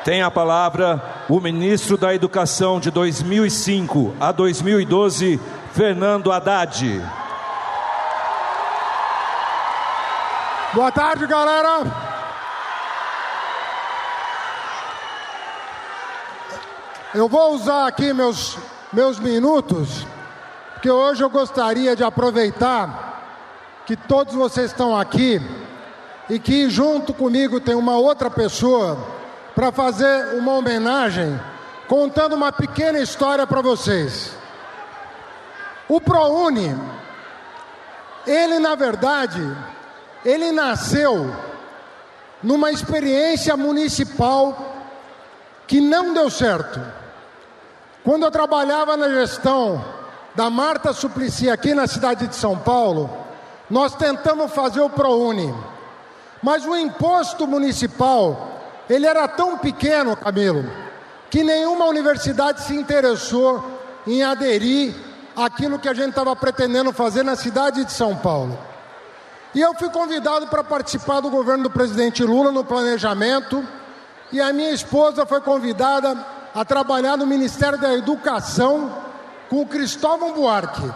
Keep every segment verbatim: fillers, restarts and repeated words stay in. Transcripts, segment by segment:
Tem a palavra o ministro da Educação de dois mil e cinco a dois mil e doze, Fernando Haddad. Boa tarde, galera. Eu vou usar aqui meus, meus minutos, porque hoje eu gostaria de aproveitar que todos vocês estão aqui e que junto comigo tem uma outra pessoa para fazer uma homenagem, contando uma pequena história para vocês. O ProUni, ele na verdade, ele nasceu numa experiência municipal que não deu certo. Quando eu trabalhava na gestão da Marta Suplicy aqui na cidade de São Paulo, nós tentamos fazer o ProUni, mas o imposto municipal, ele era tão pequeno, Camilo, que nenhuma universidade se interessou em aderir àquilo que a gente estava pretendendo fazer na cidade de São Paulo. E eu fui convidado para participar do governo do presidente Lula no planejamento, e a minha esposa foi convidada a trabalhar no Ministério da Educação com o Cristóvão Buarque.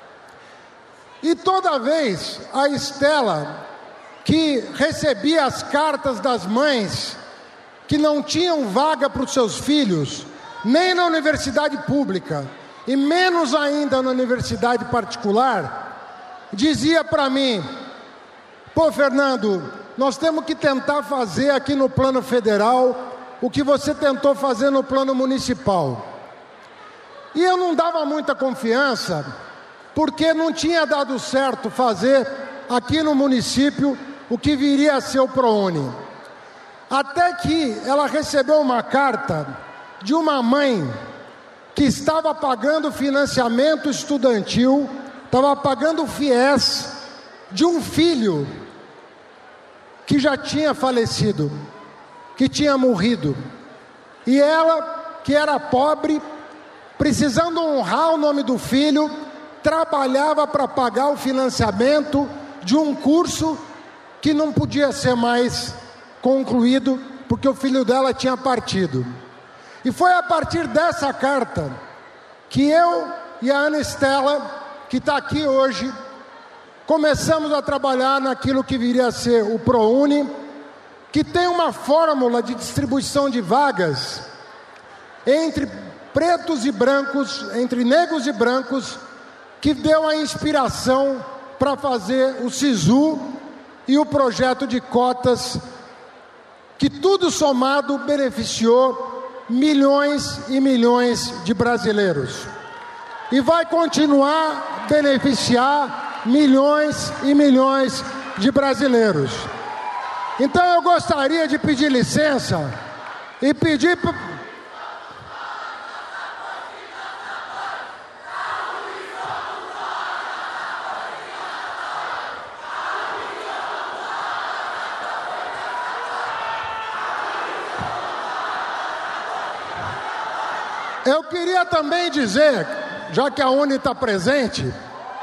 E toda vez a Estela, que recebia as cartas das mães que não tinham vaga para os seus filhos, nem na universidade pública, e menos ainda na universidade particular, dizia para mim: pô, Fernando, nós temos que tentar fazer aqui no plano federal o que você tentou fazer no plano municipal. E eu não dava muita confiança, porque não tinha dado certo fazer aqui no município o que viria a ser o ProUni. Até que ela recebeu uma carta de uma mãe que estava pagando financiamento estudantil, estava pagando o FIES de um filho que já tinha falecido, que tinha morrido. E ela, que era pobre, precisando honrar o nome do filho, trabalhava para pagar o financiamento de um curso que não podia ser mais concluído, porque o filho dela tinha partido. E foi a partir dessa carta que eu e a Ana Estela, que está aqui hoje, começamos a trabalhar naquilo que viria a ser o ProUni, que tem uma fórmula de distribuição de vagas entre pretos e brancos, entre negros e brancos, que deu a inspiração para fazer o SISU e o projeto de cotas, que tudo somado beneficiou milhões e milhões de brasileiros. E vai continuar a beneficiar milhões e milhões de brasileiros. Então eu gostaria de pedir licença e pedir... Eu queria também dizer, já que a Uni está presente,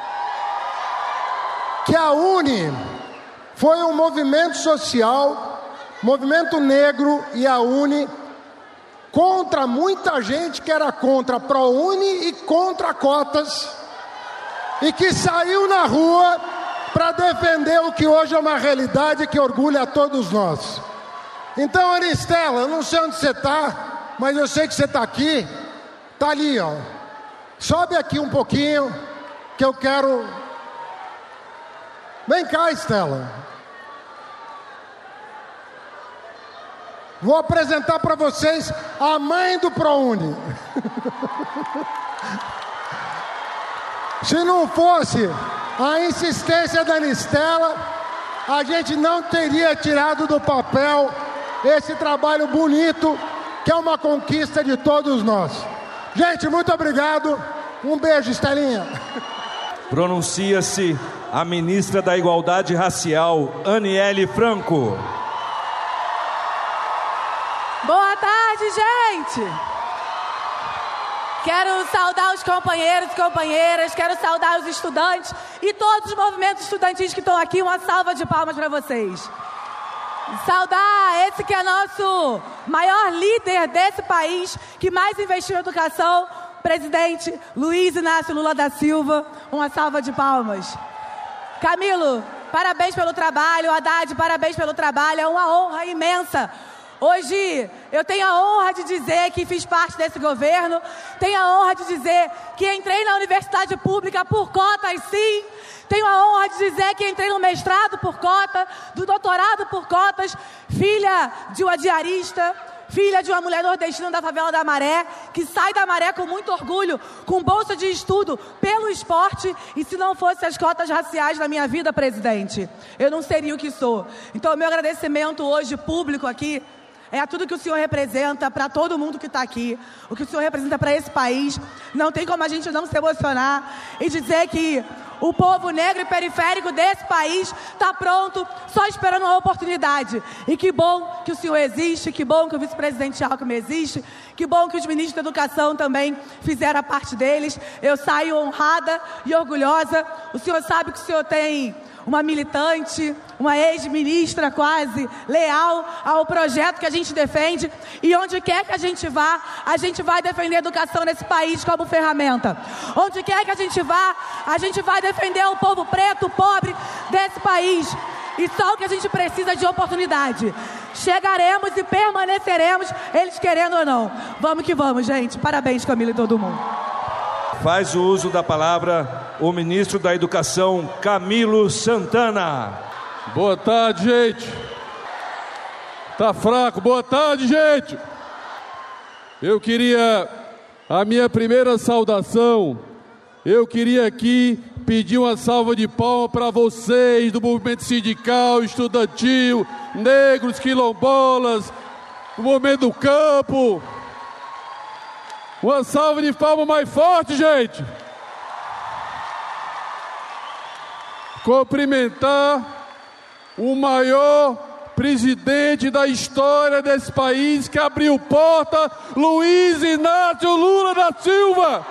que a Uni foi um movimento social, movimento negro, e a Uni contra muita gente que era contra a ProUni e contra cotas, e que saiu na rua para defender o que hoje é uma realidade que orgulha a todos nós. Então, Ana Estela, eu não sei onde você está, mas eu sei que você está aqui. Está ali, ó. Sobe aqui um pouquinho, que eu quero... Vem cá, Estela. Vou apresentar para vocês a mãe do ProUni. Se não fosse a insistência da Ana Estela, a gente não teria tirado do papel esse trabalho bonito, que é uma conquista de todos nós. Gente, muito obrigado. Um beijo, Estelinha. Pronuncia-se a ministra da Igualdade Racial, Aniele Franco. Boa tarde, gente. Quero saudar os companheiros e companheiras, quero saudar os estudantes e todos os movimentos estudantis que estão aqui. Uma salva de palmas para vocês. Saudar esse que é nosso maior líder desse país, que mais investiu em educação, presidente Luiz Inácio Lula da Silva. Uma salva de palmas. Camilo, parabéns pelo trabalho. Haddad, parabéns pelo trabalho. É uma honra imensa. Hoje eu tenho a honra de dizer que fiz parte desse governo, tenho a honra de dizer que entrei na universidade pública por cotas, sim. Tenho a honra de dizer que entrei no mestrado por cota, do doutorado por cotas, filha de uma diarista, filha de uma mulher nordestina da favela da Maré, que sai da Maré com muito orgulho, com bolsa de estudo pelo esporte, e se não fossem as cotas raciais na minha vida, presidente, eu não seria o que sou. Então, meu agradecimento hoje público aqui é a tudo que o senhor representa para todo mundo que está aqui, o que o senhor representa para esse país. Não tem como a gente não se emocionar e dizer que o povo negro e periférico desse país está pronto, só esperando uma oportunidade. E que bom que o senhor existe, que bom que o vice-presidente Alckmin existe, que bom que os ministros da educação também fizeram a parte deles. Eu saio honrada e orgulhosa. O senhor sabe que o senhor tem uma militante, uma ex-ministra quase, leal ao projeto que a gente defende, e onde quer que a gente vá, a gente vai defender a educação nesse país como ferramenta. Onde quer que a gente vá, a gente vai defender o povo preto, pobre desse país, e só o que a gente precisa de oportunidade. Chegaremos e permaneceremos, eles querendo ou não. Vamos que vamos, gente. Parabéns, Camila e todo mundo. Faz o uso da palavra o ministro da Educação, Camilo Santana. Boa tarde, gente. Tá fraco? Boa tarde, gente. Eu queria, a minha primeira saudação, eu queria aqui pedir uma salva de palmas para vocês do movimento sindical, estudantil, negros, quilombolas, do movimento do campo. Uma salva de palmas mais forte, gente. Cumprimentar o maior presidente da história desse país, que abriu porta, Luiz Inácio Lula da Silva.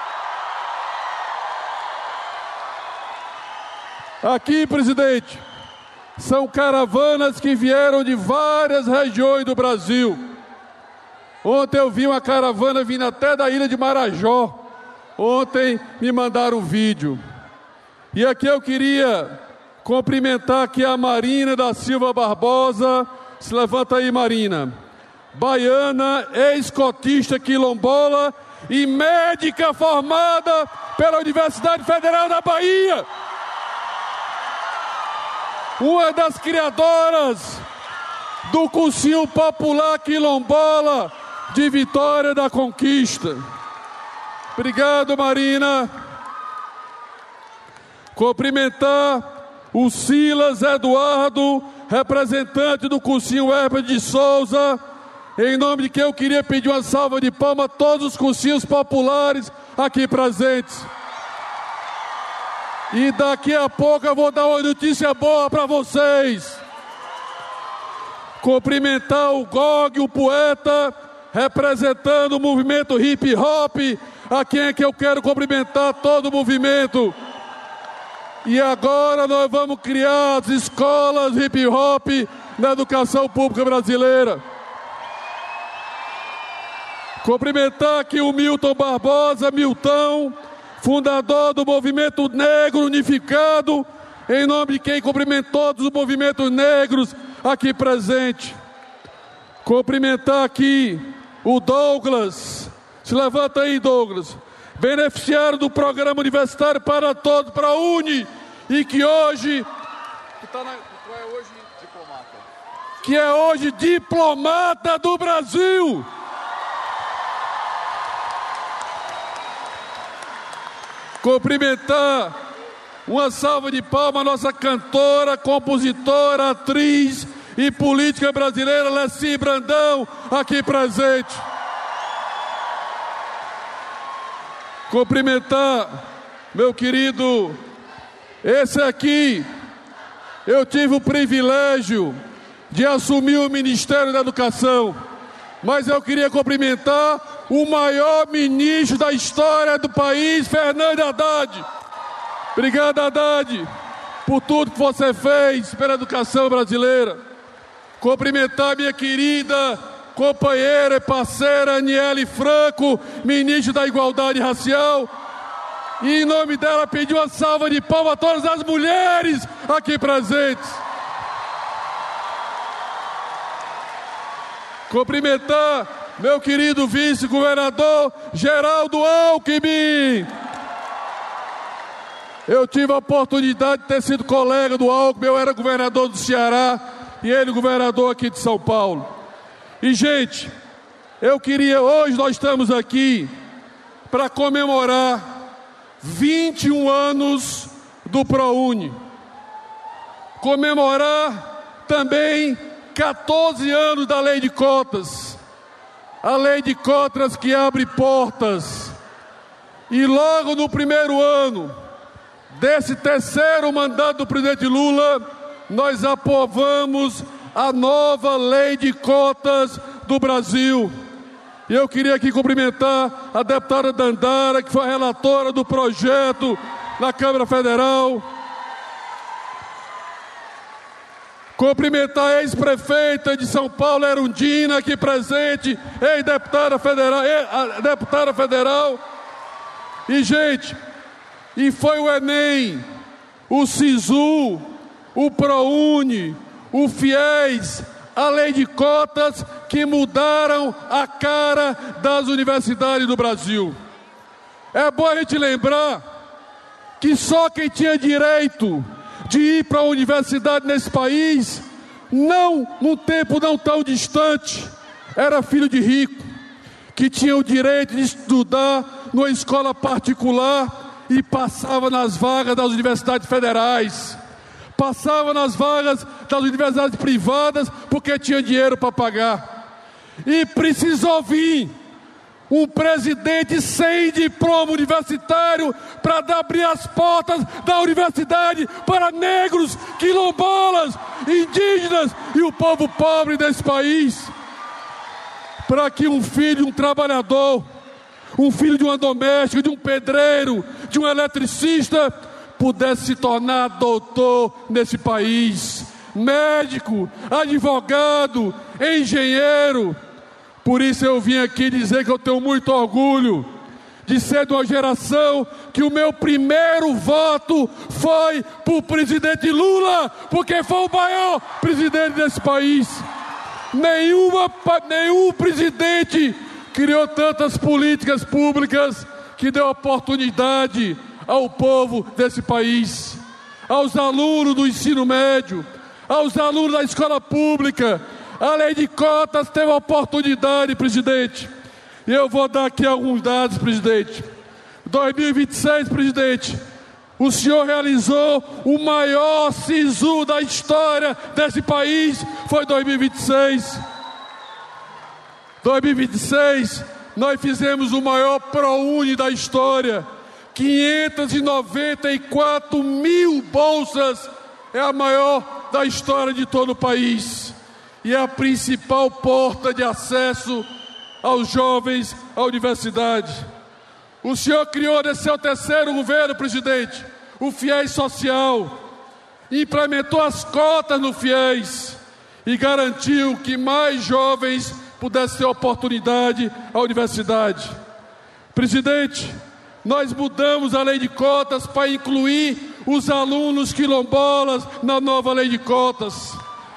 Aqui, presidente, são caravanas que vieram de várias regiões do Brasil. Ontem eu vi uma caravana vindo até da ilha de Marajó. Ontem me mandaram um vídeo. E aqui eu queria cumprimentar aqui a Marina da Silva Barbosa. Se levanta aí, Marina. Baiana, ex-cotista quilombola e médica formada pela Universidade Federal da Bahia. Uma das criadoras do cursinho popular quilombola de Vitória da Conquista. Obrigado, Marina. Cumprimentar o Silas Eduardo, representante do cursinho Herbert de Souza, em nome de quem eu queria pedir uma salva de palmas a todos os cursinhos populares aqui presentes. E daqui a pouco eu vou dar uma notícia boa para vocês. Cumprimentar o Gog, o poeta, representando o movimento hip hop, a quem é que eu quero cumprimentar todo o movimento. E agora nós vamos criar as escolas hip hop na educação pública brasileira. Cumprimentar aqui o Milton Barbosa, Milton, fundador do Movimento Negro Unificado, em nome de quem cumprimento todos os movimentos negros aqui presentes. Cumprimentar aqui o Douglas, se levanta aí, Douglas, beneficiário do Programa Universitário para Todos, para a Uni, e que hoje, que, tá na, que é hoje diplomata. que é hoje diplomata do Brasil. Cumprimentar, uma salva de palmas, a nossa cantora, compositora, atriz e política brasileira, Leci Brandão, aqui presente. Cumprimentar, meu querido, esse aqui, eu tive o privilégio de assumir o Ministério da Educação, mas eu queria cumprimentar o maior ministro da história do país, Fernando Haddad. Obrigado, Haddad, por tudo que você fez pela educação brasileira. cumprimentar minha querida companheira e parceira Aniele Franco, ministra da Igualdade Racial, e em nome dela pedir uma salva de palmas a todas as mulheres aqui presentes. Cumprimentar meu querido vice-governador Geraldo Alckmin. Eu tive a oportunidade de ter sido colega do Alckmin, eu era governador do Ceará e ele governador aqui de São Paulo. E, gente, eu queria, hoje nós estamos aqui para comemorar vinte e um anos do ProUni. Comemorar também quatorze anos da Lei de Cotas. A Lei de Cotas que abre portas. E logo no primeiro ano desse terceiro mandato do presidente Lula, nós aprovamos a nova Lei de Cotas do Brasil. E eu queria aqui cumprimentar a deputada Dandara, que foi a relatora do projeto na Câmara Federal. Cumprimentar a ex-prefeita de São Paulo, Erundina, aqui presente, ex-deputada federal, a deputada federal. E, gente, e foi o Enem, o SISU, o ProUni, o FIES, a Lei de Cotas que mudaram a cara das universidades do Brasil. É bom a gente lembrar que só quem tinha direito de ir para a universidade nesse país, não num tempo não tão distante, era filho de rico, que tinha o direito de estudar numa escola particular e passava nas vagas das universidades federais. Passava nas vagas das universidades privadas porque tinha dinheiro para pagar. E precisou vir um presidente sem diploma universitário para abrir as portas da universidade para negros, quilombolas, indígenas e o povo pobre desse país. Para que um filho de um trabalhador, um filho de uma doméstica, de um pedreiro, de um eletricista, pudesse se tornar doutor nesse país, médico, advogado, engenheiro. Por isso eu vim aqui dizer que eu tenho muito orgulho de ser de uma geração que o meu primeiro voto foi para o presidente Lula, porque foi o maior presidente desse país. Nenhuma, nenhum presidente criou tantas políticas públicas que deu oportunidade ao povo desse país, aos alunos do ensino médio, aos alunos da escola pública. A Lei de Cotas teve oportunidade, presidente. E eu vou dar aqui alguns dados, presidente. dois mil e vinte e seis, presidente, o senhor realizou o maior SISU da história desse país, foi dois mil e vinte e seis. dois mil e vinte e seis, nós fizemos o maior ProUni da história. quinhentas e noventa e quatro mil bolsas, é a maior da história de todo o país. E é a principal porta de acesso aos jovens à universidade. O senhor criou nesse seu terceiro governo, presidente, o FIES Social, implementou as cotas no FIES e garantiu que mais jovens pudessem ter oportunidade à universidade. Presidente, nós mudamos a Lei de Cotas para incluir os alunos quilombolas na nova Lei de Cotas.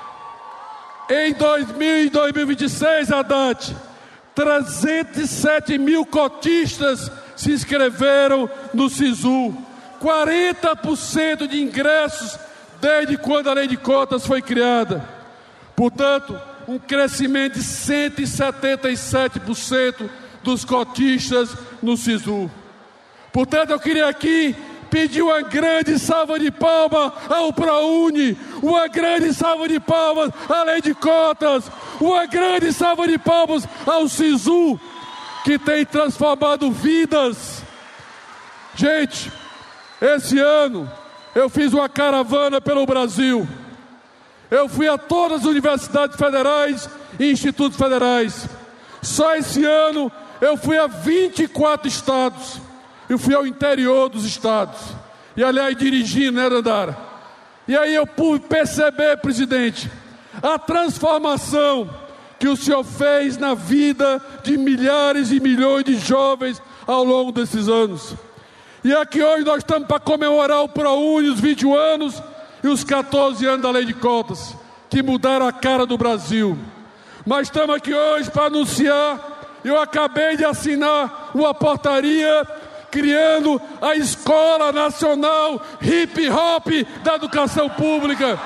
Em dois mil e dois mil e vinte e seis, Haddad, trezentos e sete mil cotistas se inscreveram no SISU, quarenta por cento de ingressos desde quando a Lei de Cotas foi criada. Portanto, um crescimento de cento e setenta e sete por cento dos cotistas no SISU. Portanto, eu queria aqui pedir uma grande salva de palmas ao ProUni, uma grande salva de palmas à Lei de Cotas, uma grande salva de palmas ao SISU, que tem transformado vidas. Gente, esse ano eu fiz uma caravana pelo Brasil. Eu fui a todas as universidades federais e institutos federais. Só esse ano eu fui a vinte e quatro estados. Eu fui ao interior dos estados. E aliás, dirigindo, né, Dandara? E aí eu pude perceber, presidente, a transformação que o Senhor fez na vida de milhares e milhões de jovens ao longo desses anos. E aqui hoje nós estamos para comemorar o ProUni, os vinte anos e os quatorze anos da Lei de Cotas, que mudaram a cara do Brasil. Mas estamos aqui hoje para anunciar, eu acabei de assinar uma portaria criando a Escola Nacional Hip Hop da Educação Pública.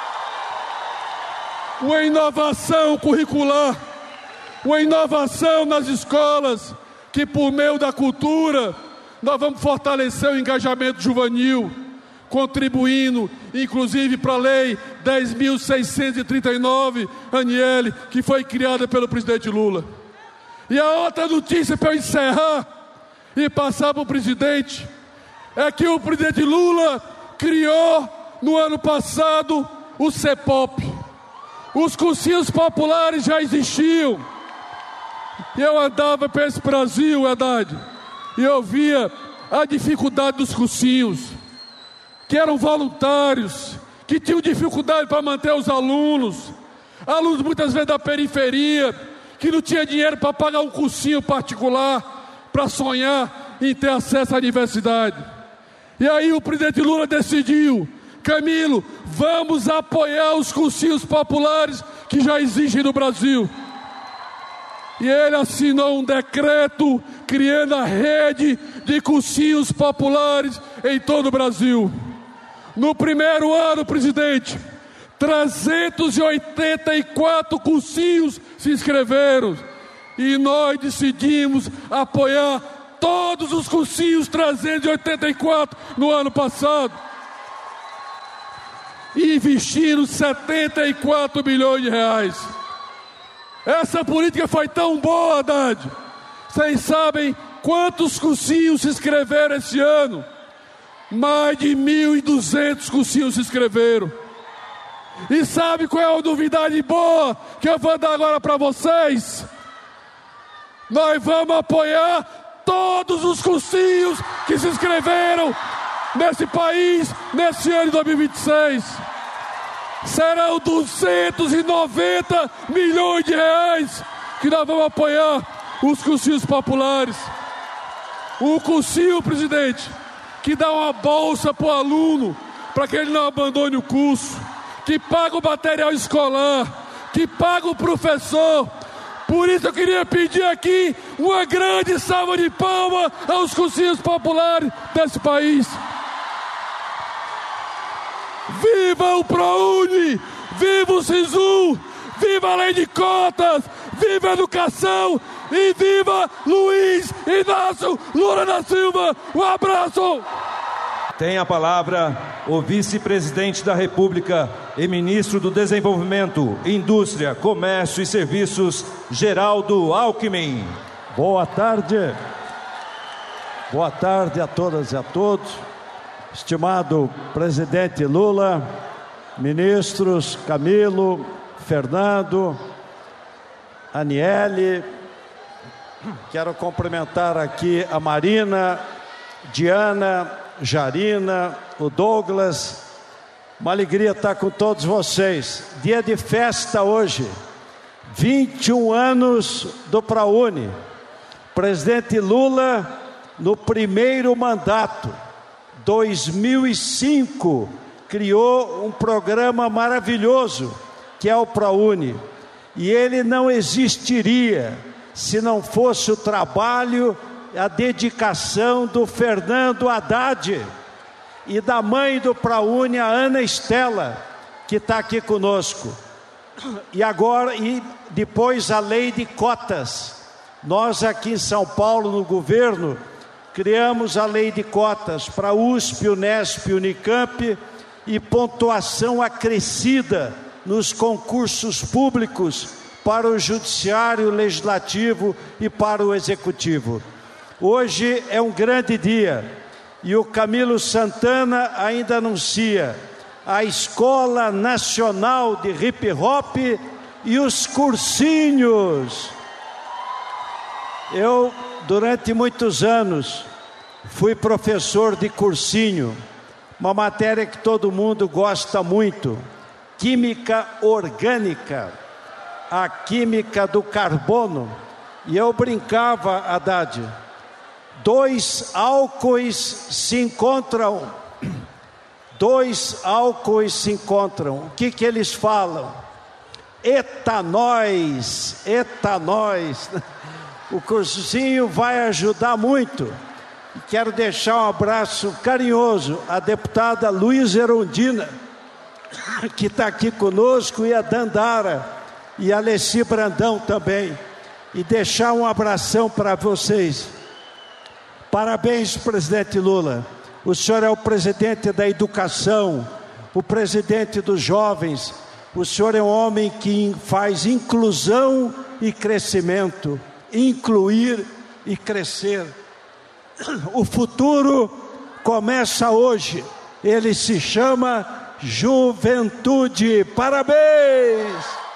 Uma inovação curricular, uma inovação nas escolas, que por meio da cultura nós vamos fortalecer o engajamento juvenil, contribuindo inclusive para a Lei dez mil seiscentos e trinta e nove, Aniele, que foi criada pelo presidente Lula. E a outra notícia para eu encerrar e passar para o presidente, é que o presidente Lula criou no ano passado o CEPOP. Os cursinhos populares já existiam. Eu andava para esse Brasil, verdade, e eu via a dificuldade dos cursinhos, que eram voluntários, que tinham dificuldade para manter os alunos, alunos muitas vezes da periferia, que não tinha dinheiro para pagar um cursinho particular, para sonhar em ter acesso à universidade. E aí o presidente Lula decidiu: Camilo, vamos apoiar os cursinhos populares que já existem no Brasil. E ele assinou um decreto criando a rede de cursinhos populares em todo o Brasil. No primeiro ano, presidente, trezentos e oitenta e quatro cursinhos se inscreveram. E nós decidimos apoiar todos os cursinhos trezentos e oitenta e quatro no ano passado, e investiram setenta e quatro bilhões de reais. Essa política foi tão boa, Haddad. Vocês sabem quantos cursinhos se inscreveram esse ano? Mais de mil e duzentos cursinhos se inscreveram. E sabe qual é a novidade boa que eu vou dar agora para vocês? Nós vamos apoiar todos os cursinhos que se inscreveram nesse país nesse ano de dois mil e vinte e seis. Serão duzentos e noventa milhões de reais que nós vamos apoiar os cursinhos populares. O cursinho, presidente, que dá uma bolsa para o aluno, para que ele não abandone o curso, que paga o material escolar, que paga o professor. Por isso eu queria pedir aqui uma grande salva de palmas aos cursinhos populares desse país. Viva o ProUni, viva o SISU, viva a Lei de Cotas, viva a educação e viva Luiz Inácio Lula da Silva. Um abraço. Tem a palavra o vice-presidente da República e ministro do Desenvolvimento, Indústria, Comércio e Serviços, Geraldo Alckmin. Boa tarde. Boa tarde a todas e a todos. Estimado presidente Lula, ministros Camilo, Fernando, Aniele, quero cumprimentar aqui a Marina, Diana, Jarina, o Douglas. Uma alegria estar com todos vocês. Dia de festa hoje, vinte e um anos do ProUni. Presidente Lula, no primeiro mandato, dois mil e cinco, criou um programa maravilhoso, que é o ProUni. E ele não existiria se não fosse o trabalho, a dedicação do Fernando Haddad e da mãe do ProUni, a Ana Estela, que está aqui conosco. E agora, e depois a lei de cotas. Nós aqui em São Paulo, no governo, criamos a lei de cotas para U S P, Unesp, Unicamp, e pontuação acrescida nos concursos públicos para o judiciário, legislativo e para o executivo. Hoje é um grande dia e o Camilo Santana ainda anuncia a Escola Nacional de Hip Hop e os cursinhos. Eu, durante muitos anos, fui professor de cursinho, uma matéria que todo mundo gosta muito. química orgânica, a química do carbono. E eu brincava, Haddad, dois álcoois se encontram, dois álcoois se encontram, o que que eles falam? Etanóis, etanóis. O cursinho vai ajudar muito. E quero deixar um abraço carinhoso à deputada Luísa Erundina, que está aqui conosco, e a Dandara, e a Alessi Brandão também. E deixar um abração para vocês. Parabéns, presidente Lula. O senhor é o presidente da educação, o presidente dos jovens. O senhor é um homem que faz inclusão e crescimento, incluir e crescer. O futuro começa hoje, ele se chama juventude. Parabéns!